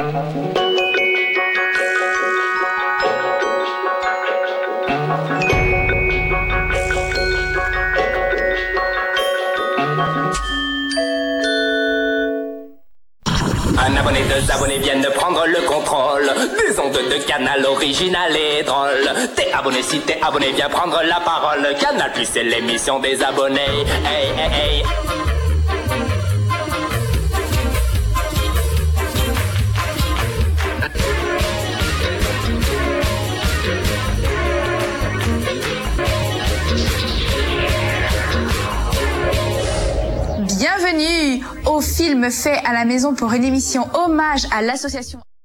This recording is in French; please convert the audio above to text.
Un abonné, deux abonnés viennent de prendre le contrôle des ondes de Canal original et drôle. T'es abonné, si t'es abonné, viens prendre la parole. Canal Plus, c'est l'émission des abonnés. Hey, hey, hey. Bienvenue au film fait à la maison pour une émission hommage à l'association